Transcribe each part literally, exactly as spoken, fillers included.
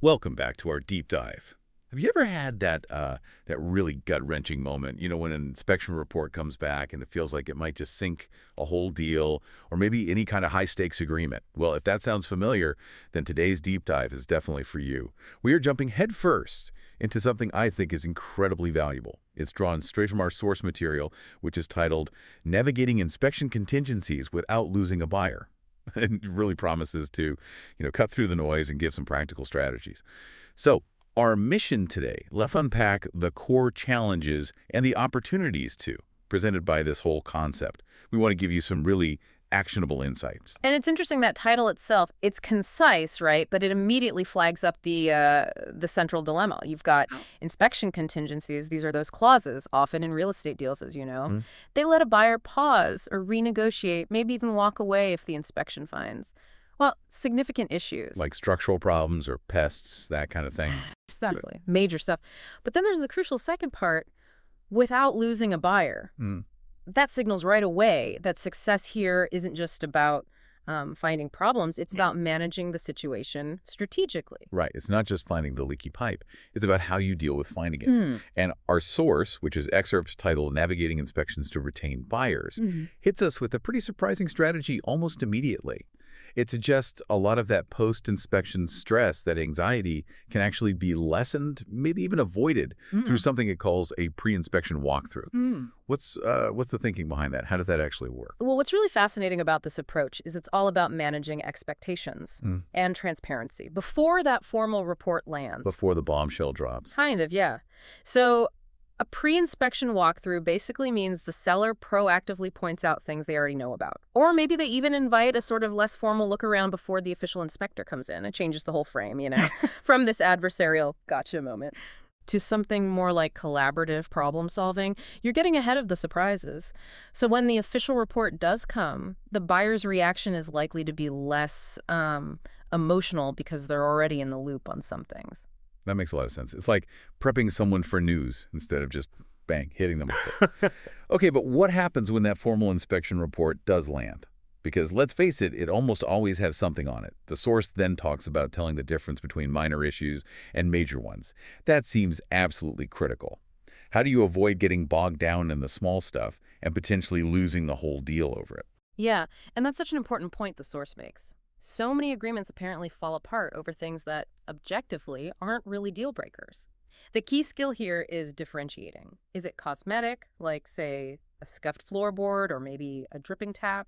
Welcome back to our deep dive. Have you ever had that uh, that really gut-wrenching moment, you know, when an inspection report comes back and it feels like it might just sink a whole deal or maybe any kind of high-stakes agreement? Well, if that sounds familiar, then today's deep dive is definitely for you. We are jumping headfirst into something I think is incredibly valuable. It's drawn straight from our source material, which is titled Navigating Inspection Contingencies Without Losing a Buyer. It really promises to, you know, cut through the noise and give some practical strategies. So, our mission today, let's unpack the core challenges and the opportunities too, presented by this whole concept. We want to give you some really actionable insights. And it's interesting that title itself, it's concise, right? But it immediately flags up the uh, the central dilemma. You've got inspection contingencies. These are those clauses, often in real estate deals, as you know. Mm-hmm. They let a buyer pause or renegotiate, maybe even walk away if the inspection finds, well, significant issues. Like structural problems or pests, that kind of thing. Exactly. Major stuff. But then there's the crucial second part, without losing a buyer. Mm. That signals right away that success here isn't just about um, finding problems. It's about managing the situation strategically. Right. It's not just finding the leaky pipe. It's about how you deal with finding it. Hmm. And our source, which is excerpts titled Navigating Inspections to Retain Buyers, Mm-hmm. hits us with a pretty surprising strategy almost immediately. It suggests a lot of that post-inspection stress, that anxiety, can actually be lessened, maybe even avoided, Mm. through something it calls a pre-inspection walkthrough. Hmm. What's uh, what's the thinking behind that? How does that actually work? Well, what's really fascinating about this approach is it's all about managing expectations Mm. and transparency before that formal report lands. Before the bombshell drops. Kind of, yeah. So a pre-inspection walkthrough basically means the seller proactively points out things they already know about. Or maybe they even invite a sort of less formal look around before the official inspector comes in. It changes the whole frame, you know, from this adversarial gotcha moment to something more like collaborative problem solving. You're getting ahead of the surprises. So when the official report does come, the buyer's reaction is likely to be less um, emotional because they're already in the loop on some things. That makes a lot of sense. It's like prepping someone for news instead of just, bang, hitting them with it. Okay, but what happens when that formal inspection report does land? Because let's face it, it almost always has something on it. The source then talks about telling the difference between minor issues and major ones. That seems absolutely critical. How do you avoid getting bogged down in the small stuff and potentially losing the whole deal over it? Yeah, and that's such an important point the source makes. So many agreements apparently fall apart over things that, objectively, aren't really deal breakers. The key skill here is differentiating. Is it cosmetic, like, say, a scuffed floorboard or maybe a dripping tap?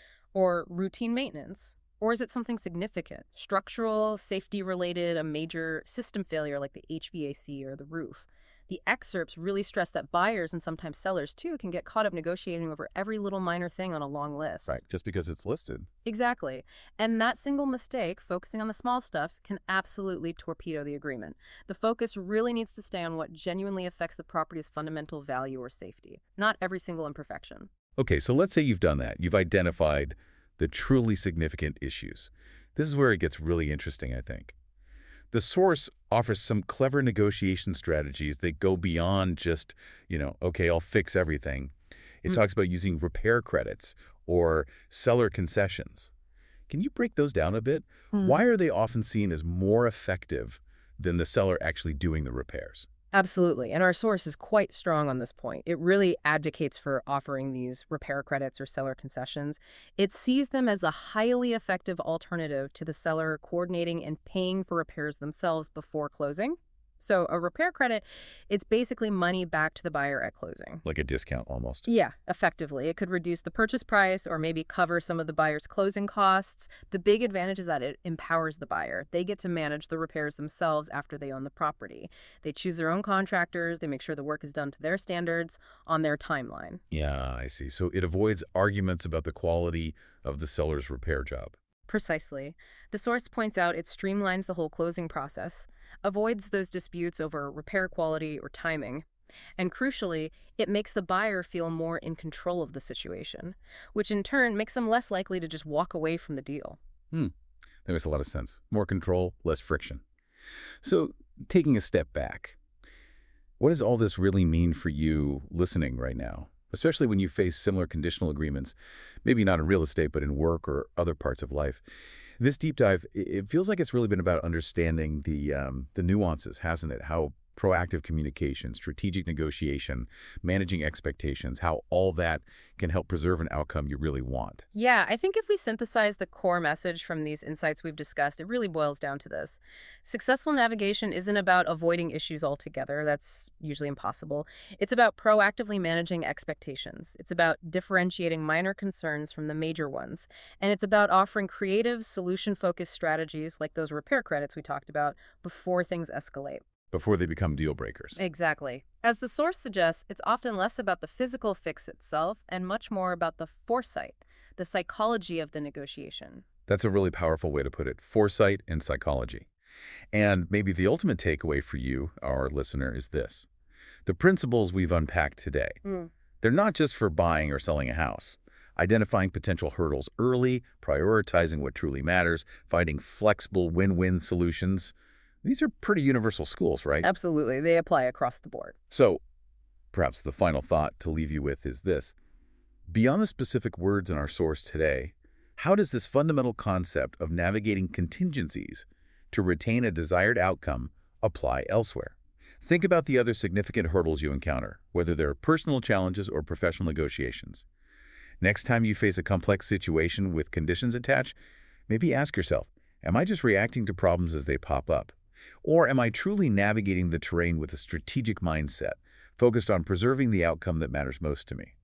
Or routine maintenance? Or is it something significant, structural, safety-related, a major system failure like the H V A C or the roof? The excerpts really stress that buyers and sometimes sellers, too, can get caught up negotiating over every little minor thing on a long list. Right, just because it's listed. Exactly. And that single mistake, focusing on the small stuff, can absolutely torpedo the agreement. The focus really needs to stay on what genuinely affects the property's fundamental value or safety, not every single imperfection. Okay, so let's say you've done that. You've identified the truly significant issues. This is where it gets really interesting, I think. The source offers some clever negotiation strategies that go beyond just, you know, okay, I'll fix everything. It Mm. talks about using repair credits or seller concessions. Can you break those down a bit? Mm. Why are they often seen as more effective than the seller actually doing the repairs? Absolutely. And our source is quite strong on this point. It really advocates for offering these repair credits or seller concessions. It sees them as a highly effective alternative to the seller coordinating and paying for repairs themselves before closing. So a repair credit, it's basically money back to the buyer at closing. Like a discount almost. Yeah, effectively. It could reduce the purchase price or maybe cover some of the buyer's closing costs. The big advantage is that it empowers the buyer. They get to manage the repairs themselves after they own the property. They choose their own contractors. They make sure the work is done to their standards on their timeline. Yeah, I see. So it avoids arguments about the quality of the seller's repair job. Precisely. The source points out it streamlines the whole closing process, avoids those disputes over repair quality or timing, and crucially, it makes the buyer feel more in control of the situation, which in turn makes them less likely to just walk away from the deal. Hmm. That makes a lot of sense. More control, less friction. So taking a step back, what does all this really mean for you listening right now? Especially when you face similar conditional agreements, maybe not in real estate, but in work or other parts of life. This deep dive, i- it feels like it's really been about understanding the um, the nuances, hasn't it? How proactive communication, strategic negotiation, managing expectations, how all that can help preserve an outcome you really want. Yeah, I think if we synthesize the core message from these insights we've discussed, it really boils down to this. Successful navigation isn't about avoiding issues altogether. That's usually impossible. It's about proactively managing expectations. It's about differentiating minor concerns from the major ones. And it's about offering creative, solution-focused strategies like those repair credits we talked about before things escalate. Before they become deal breakers. Exactly. As the source suggests, it's often less about the physical fix itself and much more about the foresight, the psychology of the negotiation. That's a really powerful way to put it. Foresight and psychology. And maybe the ultimate takeaway for you, our listener, is this. The principles we've unpacked today, Mm. they're not just for buying or selling a house. Identifying potential hurdles early, prioritizing what truly matters, finding flexible win-win solutions. These are pretty universal schools, right? Absolutely. They apply across the board. So, perhaps the final thought to leave you with is this. Beyond the specific words in our source today, how does this fundamental concept of navigating contingencies to retain a desired outcome apply elsewhere? Think about the other significant hurdles you encounter, whether they're personal challenges or professional negotiations. Next time you face a complex situation with conditions attached, maybe ask yourself, am I just reacting to problems as they pop up? Or am I truly navigating the terrain with a strategic mindset, focused on preserving the outcome that matters most to me?